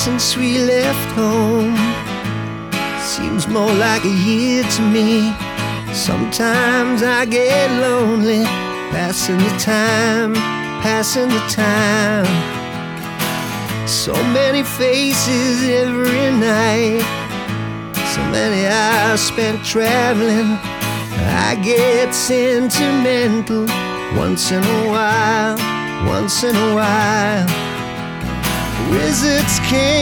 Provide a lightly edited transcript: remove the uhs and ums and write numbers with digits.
since we left home. Seems more like a year to me. Sometimes I get lonely, passing the time, passing the time. So many faces every night, so many hours spent traveling. I get sentimental once in a while, once in a while. Wizards came